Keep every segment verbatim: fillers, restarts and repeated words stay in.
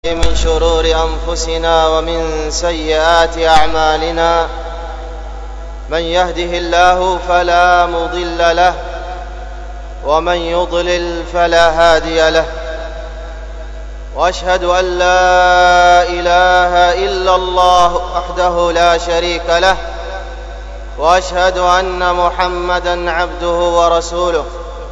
من شرور أنفسنا ومن سيئات أعمالنا. من يهده الله فلا مضل له ومن يضلل فلا هادي له. وأشهد أن لا إله إلا الله وحده لا شريك له، وأشهد أن محمدًا عبده ورسوله.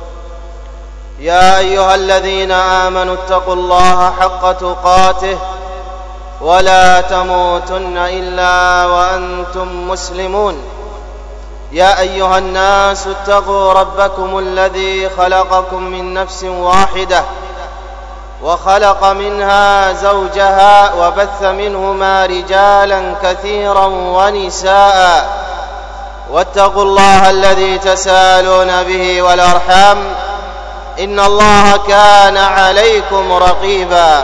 يا أيها الذين آمنوا اتقوا الله حق تقاته ولا تموتن إلا وأنتم مسلمون. يا أيها الناس اتقوا ربكم الذي خلقكم من نفس واحدة وخلق منها زوجها وبث منهما رجالا كثيرا ونساء. واتقوا الله الذي تساءلون به والأرحام إن الله كان عليكم رقيبا.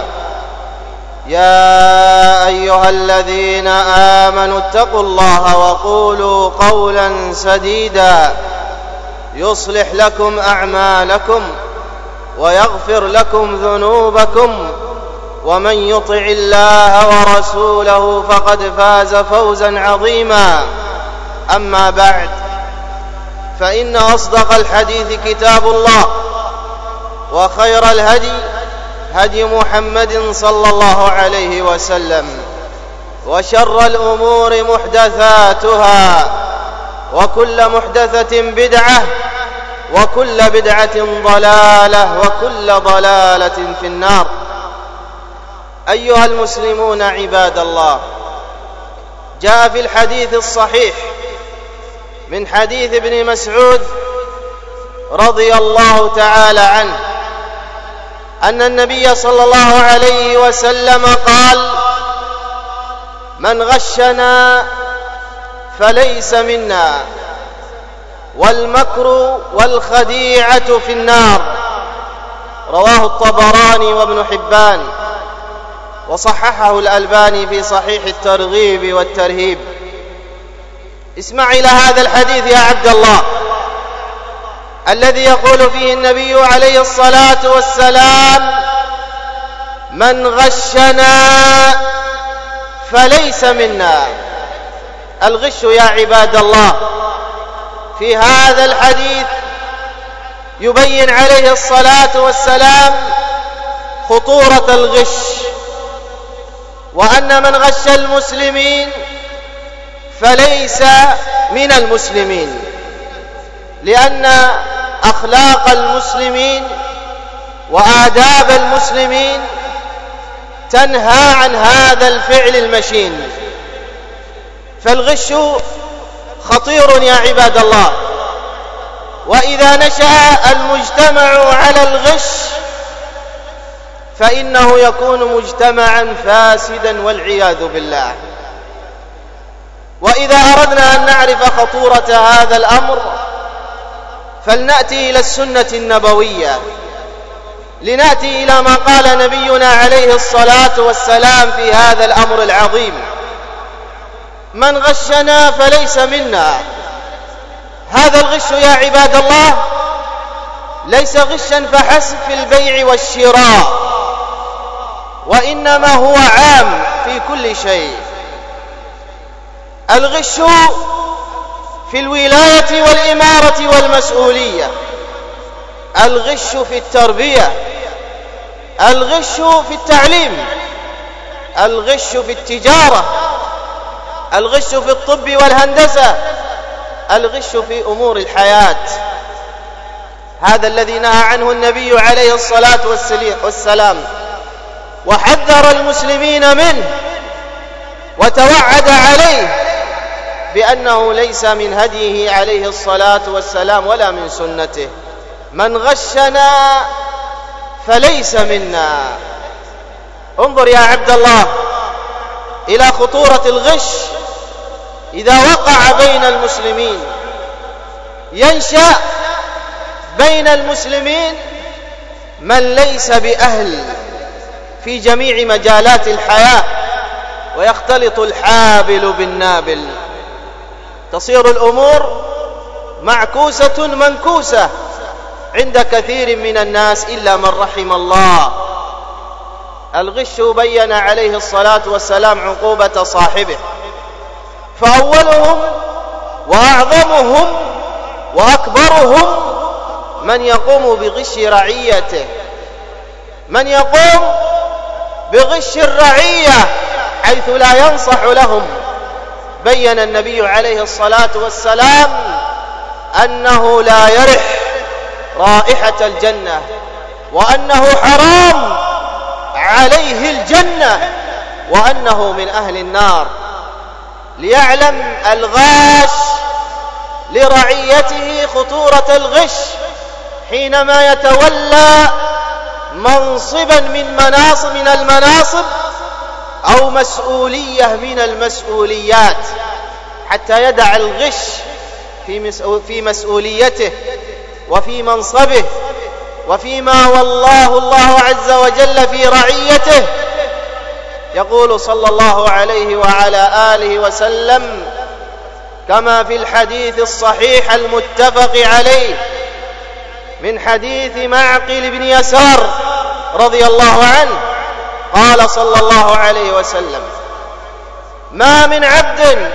يا أيها الذين آمنوا اتقوا الله وقولوا قولا سديدا يصلح لكم أعمالكم ويغفر لكم ذنوبكم، ومن يطع الله ورسوله فقد فاز فوزا عظيما. أما بعد، فإن أصدق الحديث كتاب الله، وخير الهدي هدي محمد صلى الله عليه وسلم، وشر الأمور محدثاتها، وكل محدثة بدعة، وكل بدعة ضلالة، وكل ضلالة في النار. أيها المسلمون عباد الله، جاء في الحديث الصحيح من حديث ابن مسعود رضي الله تعالى عنه أن النبي صلى الله عليه وسلم قال: من غشنا فليس منا، والمكر والخديعة في النار. رواه الطبراني وابن حبان، وصححه الألباني في صحيح الترغيب والترهيب. اسمع إلى هذا الحديث يا عبد الله، الذي يقول فيه النبي عليه الصلاة والسلام: من غشنا فليس منا. الغش يا عباد الله في هذا الحديث يبين عليه الصلاة والسلام خطورة الغش، وأن من غش المسلمين فليس من المسلمين، لأن أخلاق المسلمين وآداب المسلمين تنهى عن هذا الفعل المشين. فالغش خطير يا عباد الله، وإذا نشأ المجتمع على الغش فإنه يكون مجتمعا فاسدا والعياذ بالله. وإذا أردنا أن نعرف خطورة هذا الأمر فلنأتي إلى السنة النبوية، لنأتي إلى ما قال نبينا عليه الصلاة والسلام في هذا الأمر العظيم: من غشنا فليس منا. هذا الغش يا عباد الله ليس غشا فحسب في البيع والشراء، وإنما هو عام في كل شيء. الغش في الولاية والإمارة والمسؤولية، الغش في التربية، الغش في التعليم، الغش في التجارة، الغش في الطب والهندسة، الغش في أمور الحياة. هذا الذي نهى عنه النبي عليه الصلاة والسلام، وحذر المسلمين منه، وتوعد عليه بأنه ليس من هديه عليه الصلاة والسلام ولا من سنته. من غشنا فليس منا. انظر يا عبد الله إلى خطورة الغش. إذا وقع بين المسلمين ينشأ بين المسلمين من ليس بأهل في جميع مجالات الحياة، ويختلط الحابل بالنابل. تصير الأمور معكوسة منكوسة عند كثير من الناس إلا من رحم الله. الغش بين عليه الصلاة والسلام عقوبة صاحبه، فأولهم وأعظمهم وأكبرهم من يقوم بغش رعيته، من يقوم بغش الرعية حيث لا ينصح لهم. بين النبي عليه الصلاة والسلام أنه لا يرح رائحة الجنة، وأنه حرام عليه الجنة، وأنه من أهل النار، ليعلم الغاش لرعيته خطورة الغش حينما يتولى منصبا من مناصب من المناصب أو مسؤولية من المسؤوليات، حتى يدع الغش في مسؤوليته وفي منصبه وفيما والله الله عز وجل في رعيته. يقول صلى الله عليه وعلى آله وسلم كما في الحديث الصحيح المتفق عليه من حديث معقل بن يسار رضي الله عنه، قال صلى الله عليه وسلم: ما من عبد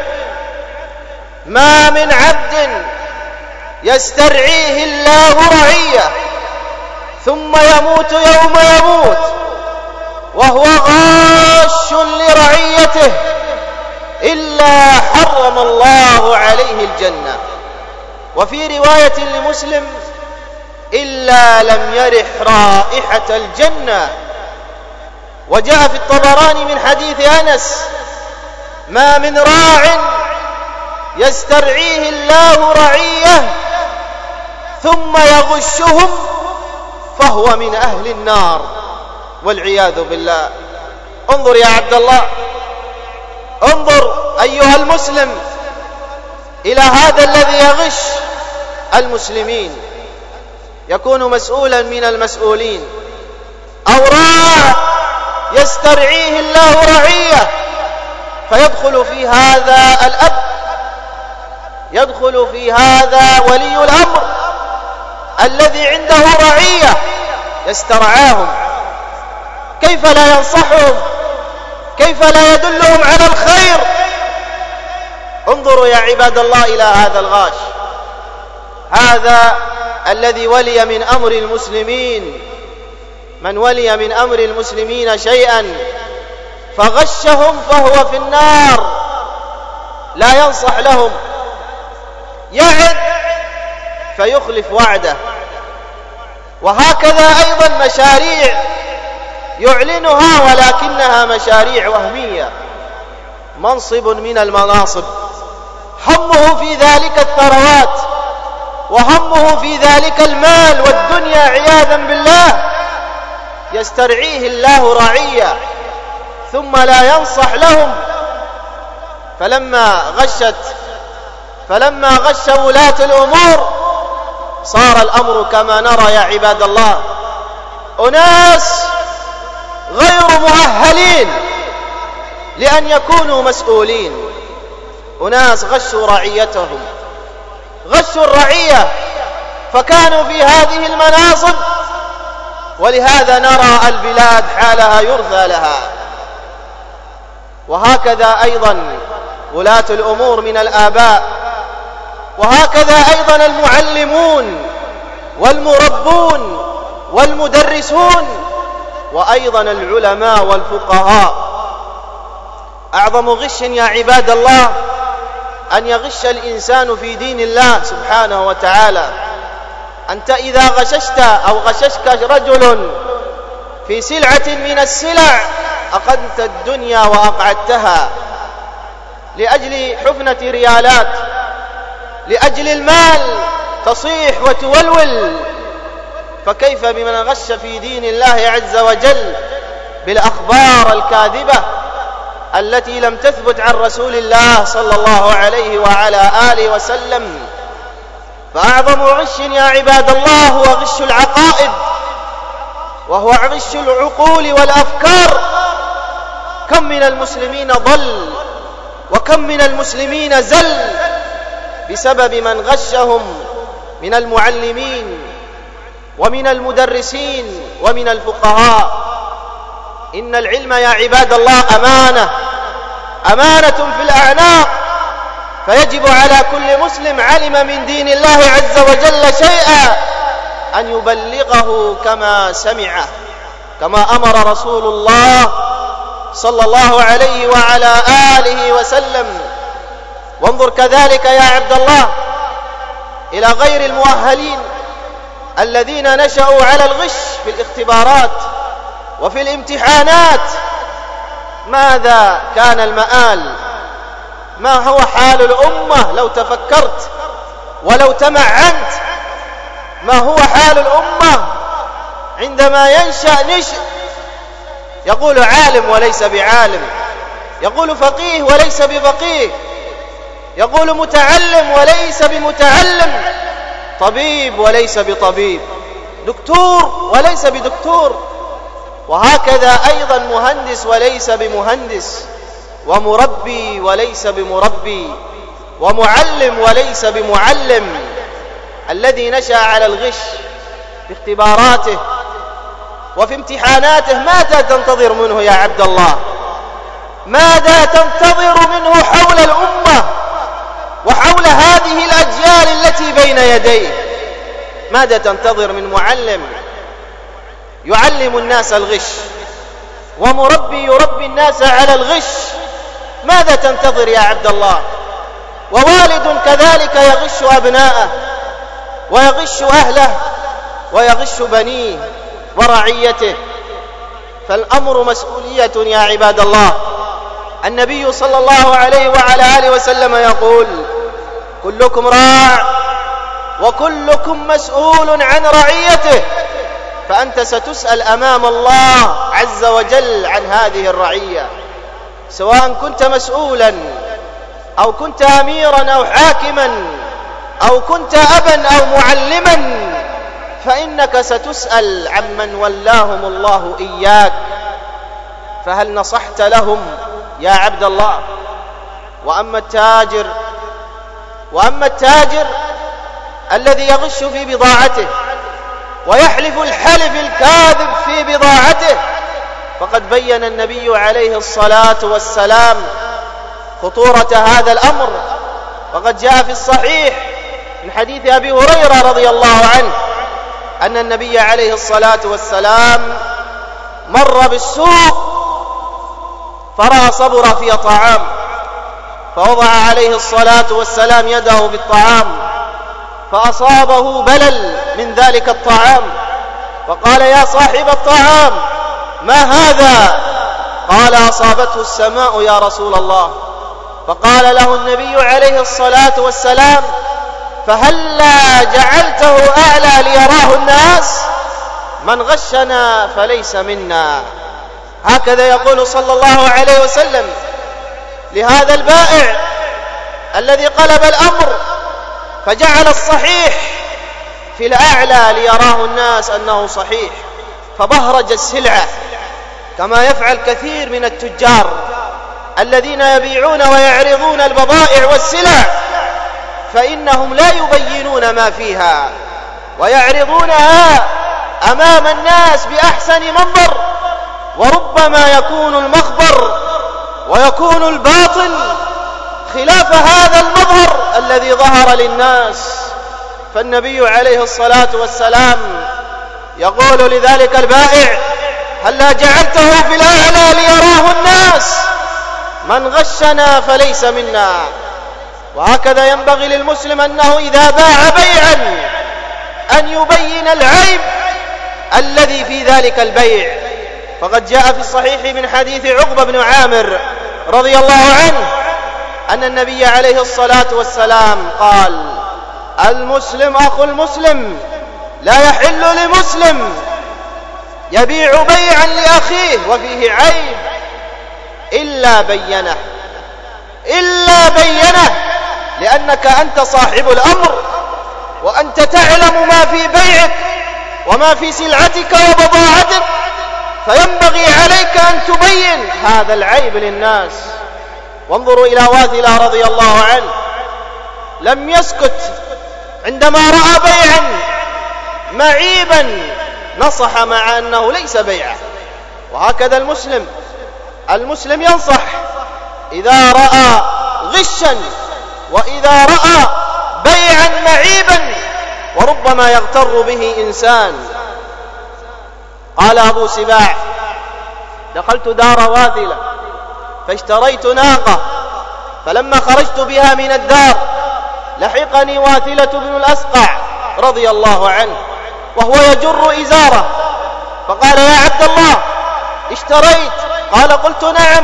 ما من عبد يسترعيه الله رعية ثم يموت يوم يموت وهو غاش لرعيته إلا حرم الله عليه الجنة. وفي رواية لمسلم: إلا لم يرح رائحة الجنة. وجاء في الطبراني من حديث أنس: ما من راع يسترعيه الله رعية ثم يغشهم فهو من أهل النار والعياذ بالله. انظر يا عبد الله، انظر أيها المسلم إلى هذا الذي يغش المسلمين، يكون مسؤولا من المسؤولين، أو راع يسترعيه الله رعية، فيدخل في هذا الأب، يدخل في هذا ولي الأمر الذي عنده رعية يسترعاهم، كيف لا ينصحهم؟ كيف لا يدلهم على الخير؟ انظروا يا عباد الله إلى هذا الغاش، هذا الذي ولي من أمر المسلمين، من ولي من أمر المسلمين شيئا فغشهم فهو في النار، لا ينصح لهم، يعد فيخلف وعده. وهكذا أيضا مشاريع يعلنها ولكنها مشاريع وهمية، منصب من المناصب، همه في ذلك الثروات وهمه في ذلك المال والدنيا عياذا بالله، يسترعيه الله رعية ثم لا ينصح لهم. فلما غشت فلما غش ولاة الأمور صار الأمر كما نرى يا عباد الله، أناس غير مؤهلين لأن يكونوا مسؤولين، أناس غشوا رعيتهم، غشوا الرعية فكانوا في هذه المناصب، ولهذا نرى البلاد حالها يرثى لها. وهكذا أيضا ولاة الأمور من الآباء، وهكذا أيضا المعلمون والمربون والمدرسون، وأيضا العلماء والفقهاء. أعظم غش يا عباد الله أن يغش الإنسان في دين الله سبحانه وتعالى. أنت إذا غششت أو غششك رجل في سلعة من السلع أخذت الدنيا وأقعدتها لأجل حفنة ريالات، لأجل المال تصيح وتولول، فكيف بمن غش في دين الله عز وجل بالأخبار الكاذبة التي لم تثبت عن رسول الله صلى الله عليه وعلى آله وسلم. فأعظم غش يا عباد الله هو غش العقائد، وهو غش العقول والأفكار. كم من المسلمين ضل وكم من المسلمين زل بسبب من غشهم من المعلمين ومن المدرسين ومن الفقهاء. إن العلم يا عباد الله أمانة، أمانة في الأعناق، فيجب على كل مسلم علم من دين الله عز وجل شيئا أن يبلغه كما سمعه، كما أمر رسول الله صلى الله عليه وعلى آله وسلم. وانظر كذلك يا عبد الله إلى غير المؤهلين الذين نشأوا على الغش في الاختبارات وفي الامتحانات، ماذا كان المآل؟ ما هو حال الأمة لو تفكرت ولو تمعنت؟ ما هو حال الأمة عندما ينشأ نشء يقول عالم وليس بعالم، يقول فقيه وليس بفقيه، يقول متعلم وليس بمتعلم، طبيب وليس بطبيب، دكتور وليس بدكتور، وهكذا أيضا مهندس وليس بمهندس، ومربي وليس بمربي، ومعلم وليس بمعلم. الذي نشأ على الغش في اختباراته وفي امتحاناته ماذا تنتظر منه يا عبد الله؟ ماذا تنتظر منه حول الأمة وحول هذه الأجيال التي بين يديه؟ ماذا تنتظر من معلم يعلم الناس الغش ومربي يربي الناس على الغش؟ ماذا تنتظر يا عبد الله؟ ووالد كذلك يغش أبناءه ويغش أهله ويغش بنيه ورعيته، فالأمر مسؤولية يا عباد الله. النبي صلى الله عليه وعلى آله وسلم يقول: كلكم راع وكلكم مسؤول عن رعيته، فأنت ستسأل أمام الله عز وجل عن هذه الرعية، سواء كنت مسؤولا أو كنت أميرا أو حاكما أو كنت أبا أو معلما، فإنك ستسأل عمن ولاهم الله إياك، فهل نصحت لهم يا عبد الله؟ وأما التاجر وأما التاجر الذي يغش في بضاعته ويحلف الحلف الكاذب في بضاعته، فقد بين النبي عليه الصلاة والسلام خطورة هذا الأمر، وقد جاء في الصحيح من حديث أبي هريرة رضي الله عنه أن النبي عليه الصلاة والسلام مر بالسوق فرأى صبرة في طعام، فوضع عليه الصلاة والسلام يده في الطعام فأصابه بلل من ذلك الطعام، فقال: يا صاحب الطعام ما هذا؟ قال: أصابته السماء يا رسول الله. فقال له النبي عليه الصلاة والسلام: فهلا جعلته أعلى ليراه الناس؟ من غشنا فليس منا. هكذا يقول صلى الله عليه وسلم لهذا البائع الذي قلب الأمر فجعل الصحيح في الأعلى ليراه الناس أنه صحيح، فبهرج السلعة، كما يفعل كثير من التجار الذين يبيعون ويعرضون البضائع والسلع، فإنهم لا يبينون ما فيها ويعرضونها أمام الناس بأحسن منظر، وربما يكون المخبر ويكون الباطل خلاف هذا المظهر الذي ظهر للناس. فالنبي عليه الصلاة والسلام يقول لذلك البائع: هلا جعلته في الأعلى ليراه الناس؟ من غشنا فليس منا. وهكذا ينبغي للمسلم أنه إذا باع بيعا أن يبين العيب الذي في ذلك البيع، فقد جاء في الصحيح من حديث عقبة بن عامر رضي الله عنه أن النبي عليه الصلاة والسلام قال: المسلم أخو المسلم، لا يحل لمسلم يبيع بيعا لأخيه وفيه عيب إلا بينه إلا بينه لأنك أنت صاحب الأمر، وأنت تعلم ما في بيعك وما في سلعتك وبضاعتك، فينبغي عليك أن تبين هذا العيب للناس. وانظروا إلى واثلة رضي الله عنه، لم يسكت عندما رأى بيعا معيبا، نصح مع أنه ليس بيعه، وهكذا المسلم المسلم ينصح إذا رأى غشا وإذا رأى بيعا معيبا وربما يغتر به إنسان. قال أبو سباع: دخلت دار واثلة فاشتريت ناقة، فلما خرجت بها من الدار لحقني واثلة بن الأسقع رضي الله عنه وهو يجر إزاره، فقال: يا عبد الله اشتريت؟ قال: قلت نعم.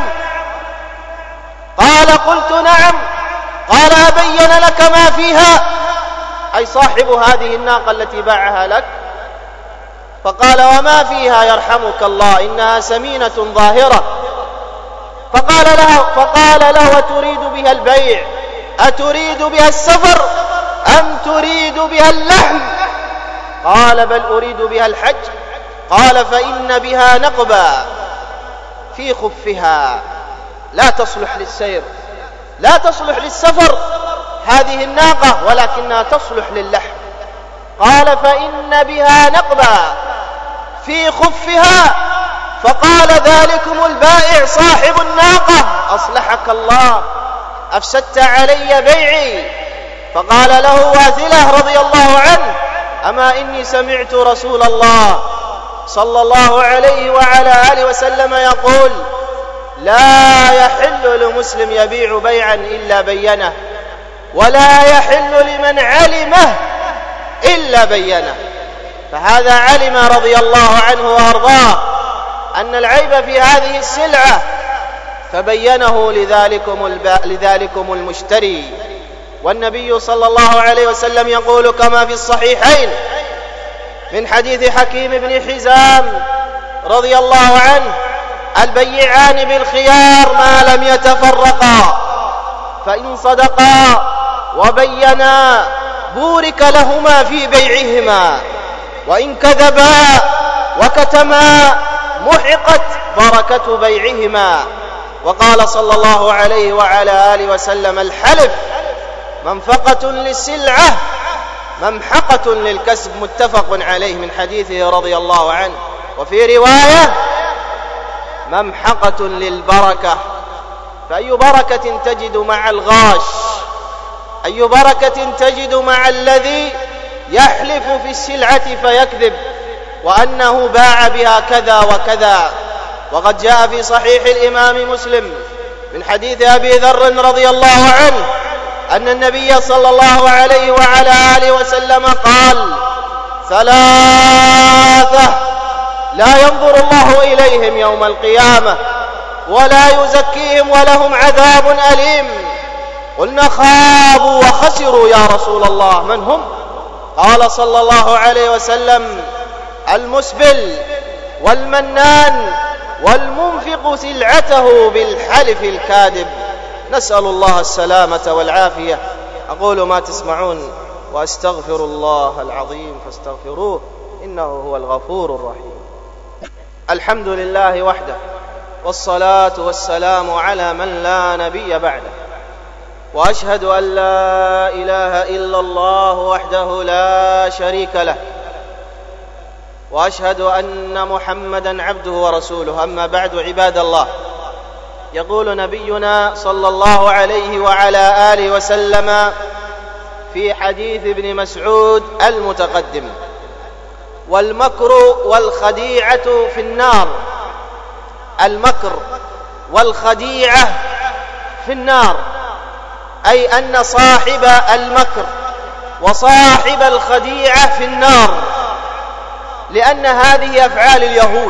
قال: قلت نعم. قال: أبين لك ما فيها، أي صاحب هذه الناقة التي باعها لك؟ فقال: وما فيها يرحمك الله؟ إنها سمينة ظاهرة. فقال له فقال له أتريد بها البيع؟ أتريد بها السفر أم تريد بها اللحم؟ قال: بل أريد بها الحج. قال: فإن بها نقبا في خفها لا تصلح للسير، لا تصلح للسفر هذه الناقة، ولكنها تصلح للحم. قال: فإن بها نقبا في خفها. فقال: ذلكم البائع صاحب الناقة، أصلحك الله، أفسدت علي بيعي. فقال له واثلة رضي الله عنه: أما إني سمعت رسول الله صلى الله عليه وعلى آله وسلم يقول: لا يحل لمسلم يبيع بيعا إلا بينه، ولا يحل لمن علمه إلا بينه. فهذا علم رضي الله عنه وأرضاه أن العيب في هذه السلعة، فبينه لذلكم, الب... لذلكم المشتري. والنبي صلى الله عليه وسلم يقول كما في الصحيحين من حديث حكيم بن حزام رضي الله عنه: البيعان بالخيار ما لم يتفرقا، فإن صدقا وبينا بورك لهما في بيعهما، وإن كذبا وكتما محقت بركة بيعهما. وقال صلى الله عليه وعلى آله وسلم: الحلف منفقة للسلعة ممحقة للكسب، متفق عليه من حديثه رضي الله عنه. وفي رواية: ممحقة للبركة. فأي بركة تجد مع الغاش؟ أي بركة تجد مع الذي يحلف في السلعة فيكذب وأنه باع بها كذا وكذا؟ وقد جاء في صحيح الإمام مسلم من حديث أبي ذر رضي الله عنه أن النبي صلى الله عليه وعلى آله وسلم قال: ثلاثة لا ينظر الله إليهم يوم القيامة ولا يزكيهم ولهم عذاب أليم. قلنا: خابوا وخسروا يا رسول الله، من هم؟ قال صلى الله عليه وسلم: المسبل والمنان والمنفق سلعته بالحلف الكاذب. نسأل الله السلامة والعافية. أقول ما تسمعون وأستغفر الله العظيم فاستغفروه إنه هو الغفور الرحيم. الحمد لله وحده، والصلاة والسلام على من لا نبي بعده، وأشهد أن لا إله إلا الله وحده لا شريك له، وأشهد أن محمدا عبده ورسوله. أما بعد، عباد الله، يقول نبينا صلى الله عليه وعلى آله وسلم في حديث ابن مسعود المتقدم: والمكر والخديعة في النار. المكر والخديعة في النار، أي أن صاحب المكر وصاحب الخديعة في النار، لأن هذه أفعال اليهود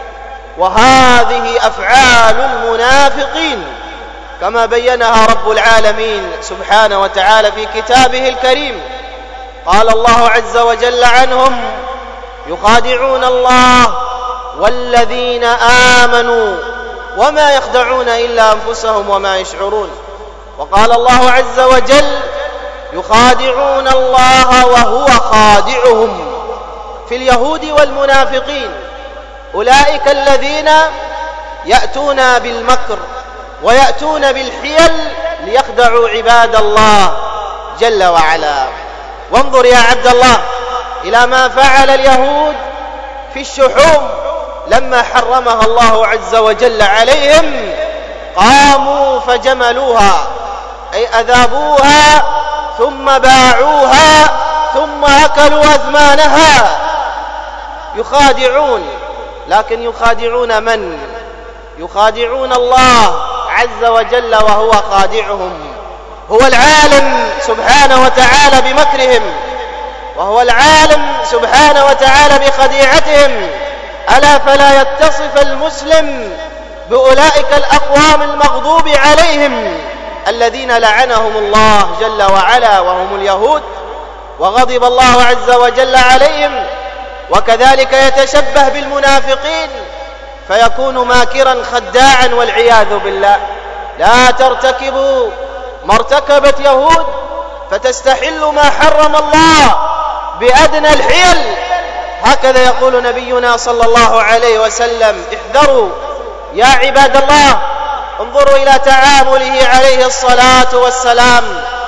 وهذه أفعال المنافقين كما بينها رب العالمين سبحانه وتعالى في كتابه الكريم. قال الله عز وجل عنهم: يخادعون الله والذين آمنوا وما يخدعون إلا أنفسهم وما يشعرون. وقال الله عز وجل: يخادعون الله وهو خادعهم. في اليهود والمنافقين أولئك الذين يأتون بالمكر ويأتون بالحيل ليخدعوا عباد الله جل وعلا. وانظر يا عبد الله إلى ما فعل اليهود في الشحوم لما حرمها الله عز وجل عليهم قاموا فجملوها، أي أذابوها ثم باعوها ثم أكلوا أثمانها. يخادعون، لكن يخادعون من؟ يخادعون الله عز وجل وهو خادعهم. هو العالم سبحانه وتعالى بمكرهم، وهو العالم سبحانه وتعالى بخديعتهم. ألا فلا يتصف المسلم بأولئك الأقوام المغضوب عليهم الذين لعنهم الله جل وعلا وهم اليهود، وغضب الله عز وجل عليهم. وكذلك يتشبه بالمنافقين فيكون ماكرا خداعا والعياذ بالله. لا ترتكبوا ما ارتكبت يهود فتستحلوا ما حرم الله بأدنى الحيل. هكذا يقول نبينا صلى الله عليه وسلم: احذروا يا عباد الله. انظروا إلى تعامله عليه الصلاة والسلام،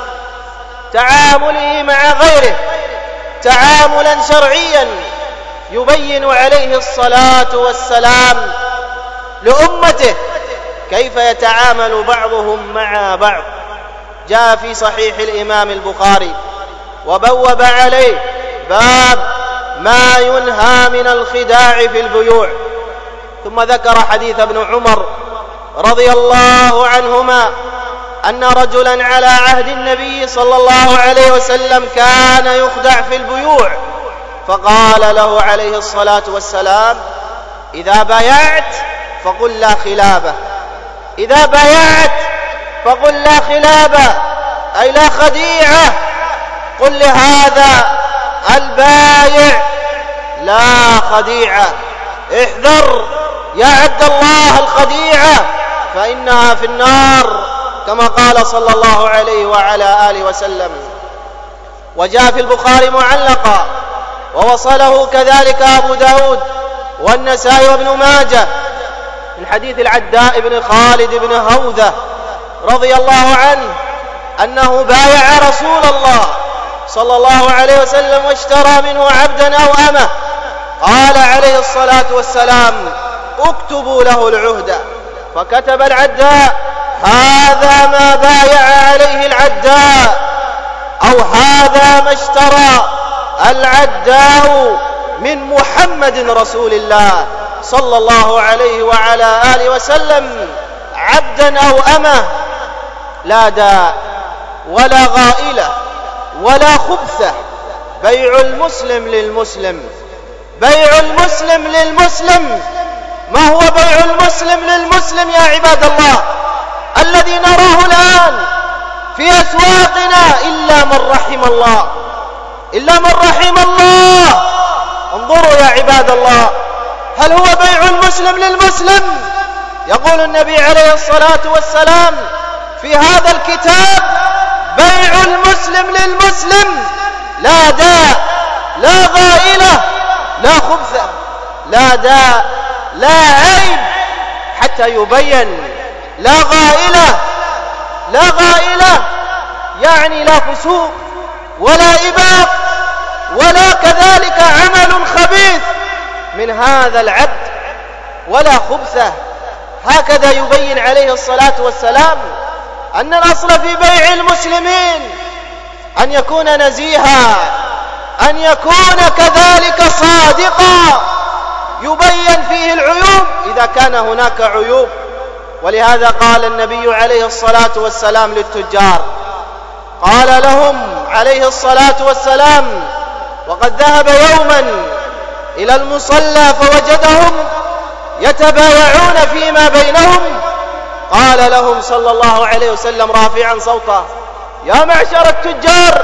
تعامله مع غيره تعاملا شرعيا يبين عليه الصلاة والسلام لأمته كيف يتعامل بعضهم مع بعض. جاء في صحيح الإمام البخاري وبوب عليه باب ما ينهى من الخداع في البيوع، ثم ذكر حديث ابن عمر رضي الله عنهما أن رجلا على عهد النبي صلى الله عليه وسلم كان يخدع في البيوع، فقال له عليه الصلاة والسلام: إذا بايعت فقل لا خلابة، إذا بايعت فقل لا خلابة، أي لا خديعة. قل لهذا البايع لا خديعة، احذر يا عبد الله الخديعة فإنها في النار، كما قال صلى الله عليه وعلى آله وسلم. وجاء في البخاري معلقا ووصله كذلك أبو داود والنسائي وابن ماجه من حديث العداء بن خالد بن هوذة رضي الله عنه أنه بايع رسول الله صلى الله عليه وسلم واشترى منه عبدا أو أمه. قال عليه الصلاة والسلام: اكتبوا له العهد. فكتب العداء: هذا ما بايع عليه العداء، أو هذا ما اشترى العداء من محمد رسول الله صلى الله عليه وعلى آله وسلم عبدا أو أمه، لا داء ولا غائلة ولا خبثة. بيع المسلم للمسلم، بيع المسلم للمسلم. ما هو بيع المسلم للمسلم يا عباد الله الذي نراه الآن في أسواقنا؟ إلا من رحم الله، إلا من رحم الله. انظروا يا عباد الله، هل هو بيع المسلم للمسلم؟ يقول النبي عليه الصلاة والسلام في هذا الكتاب: بيع المسلم للمسلم، لا داء لا غائلة لا خبثة، لا داء لا عيب حتى يبين، لا غائلة لا غائلة يعني لا فسوق ولا إباق ولا كذلك عمل خبيث من هذا العبد ولا خبثة. هكذا يبين عليه الصلاة والسلام أن الأصل في بيع المسلمين أن يكون نزيها، أن يكون كذلك صادقا، يبين فيه العيوب إذا كان هناك عيوب. ولهذا قال النبي عليه الصلاة والسلام للتجار، قال لهم عليه الصلاة والسلام وقد ذهب يوما إلى المصلى فوجدهم يتبايعون فيما بينهم، قال لهم صلى الله عليه وسلم رافعا صوته: يا معشر التجار.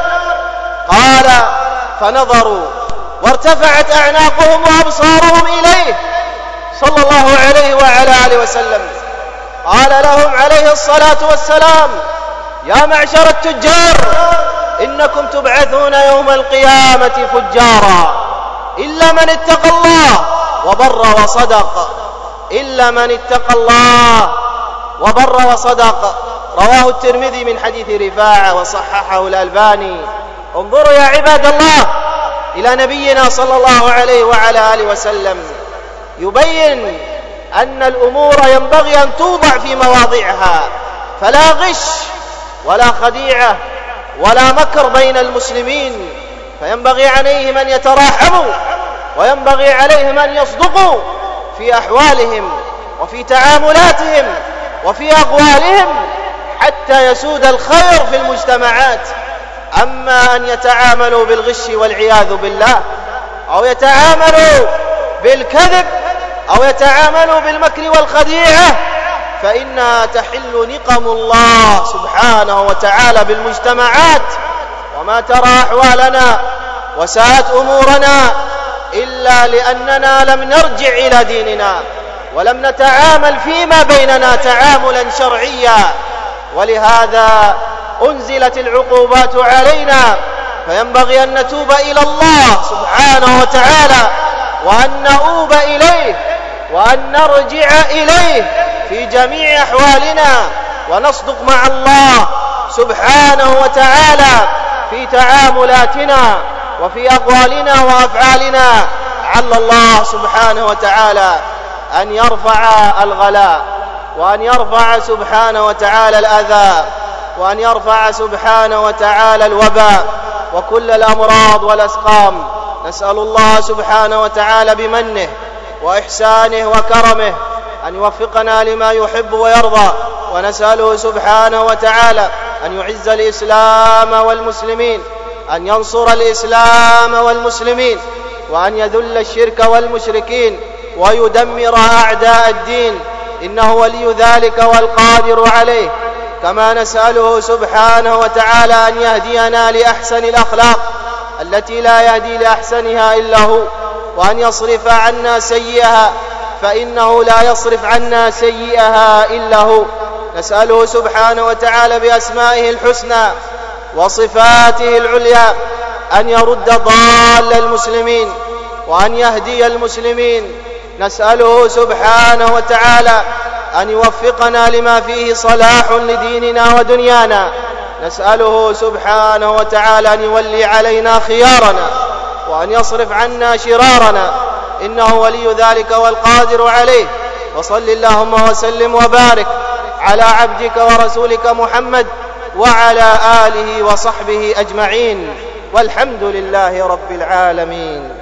قال فنظروا وارتفعت أعناقهم وأبصارهم إليه صلى الله عليه وعلى آله وسلم. قال لهم عليه الصلاة والسلام: يا معشر التجار، إنكم تبعثون يوم القيامة فجارا إلا من اتقى الله وبر وصدق، إلا من اتقى الله وبر وصدق. رواه الترمذي من حديث رفاعة وصححه الألباني. انظروا يا عباد الله إلى نبينا صلى الله عليه وعلى آله وسلم يبين أن الأمور ينبغي أن توضع في مواضعها، فلا غش ولا خديعة ولا مكر بين المسلمين، فينبغي عليهم أن يتراحموا، وينبغي عليهم أن يصدقوا في أحوالهم وفي تعاملاتهم وفي أقوالهم حتى يسود الخير في المجتمعات. أما أن يتعاملوا بالغش والعياذ بالله، أو يتعاملوا بالكذب، أو يتعاملوا بالمكر والخديعة، فإنها تحل نقم الله سبحانه وتعالى بالمجتمعات. وما ترى أحوالنا وساءت أمورنا إلا لأننا لم نرجع إلى ديننا، ولم نتعامل فيما بيننا تعاملا شرعيا، ولهذا أنزلت العقوبات علينا. فينبغي أن نتوب إلى الله سبحانه وتعالى، وأن نؤوب إليه، وأن نرجع إليه في جميع أحوالنا، ونصدق مع الله سبحانه وتعالى في تعاملاتنا وفي أقوالنا وأفعالنا. عل الله سبحانه وتعالى أن يرفع الغلاء، وأن يرفع سبحانه وتعالى الأذى، وأن يرفع سبحانه وتعالى الوباء وكل الأمراض والأسقام. نسأل الله سبحانه وتعالى بمنه وإحسانه وكرمه أن يوفقنا لما يحب ويرضى، ونسأله سبحانه وتعالى أن يعز الإسلام والمسلمين، أن ينصر الإسلام والمسلمين، وأن يذل الشرك والمشركين، ويدمر أعداء الدين، إنه ولي ذلك والقادر عليه. كما نسأله سبحانه وتعالى أن يهدينا لأحسن الأخلاق التي لا يهدي لأحسنها إلا هو، وأن يصرف عنا سيئها فإنه لا يصرف عنا سيئها إلا هو. نسأله سبحانه وتعالى بأسمائه الحسنى وصفاته العليا أن يرد ضال المسلمين وأن يهدي المسلمين. نسأله سبحانه وتعالى أن يوفقنا لما فيه صلاح لديننا ودنيانا. نسأله سبحانه وتعالى أن يولي علينا خيارنا، وأن يصرف عنا شرارنا، إنه ولي ذلك والقادر عليه. وصل اللهم وسلم وبارك على عبدك ورسولك محمد وعلى آله وصحبه أجمعين، والحمد لله رب العالمين.